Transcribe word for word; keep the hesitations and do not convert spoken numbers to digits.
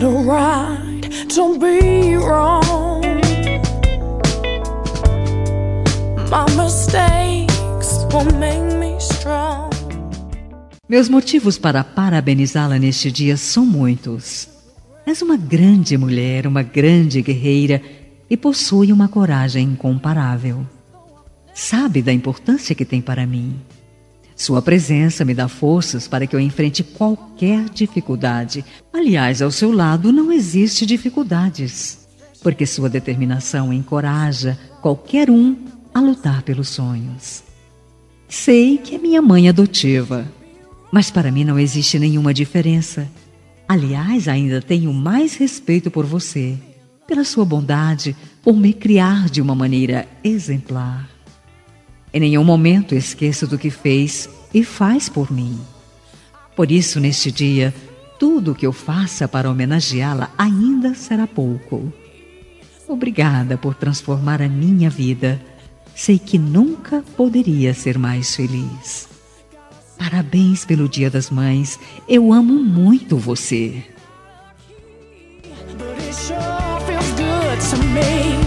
or right, don't be wrong. My mistakes will make me strong. Meus motivos para parabenizá-la neste dia são muitos. És uma grande mulher, uma grande guerreira e possui uma coragem incomparável. Sabe da importância que tem para mim. Sua presença me dá forças para que eu enfrente qualquer dificuldade. Aliás, ao seu lado não existe dificuldades, porque sua determinação encoraja qualquer um a lutar pelos sonhos. Sei que é minha mãe adotiva, mas para mim não existe nenhuma diferença. Aliás, ainda tenho mais respeito por você, pela sua bondade, por me criar de uma maneira exemplar. Em nenhum momento esqueço do que fez e faz por mim. Por isso, neste dia, tudo o que eu faça para homenageá-la ainda será pouco. Obrigada por transformar a minha vida. Sei que nunca poderia ser mais feliz. Parabéns pelo Dia das Mães. Eu amo muito você. But it sure feels good to me.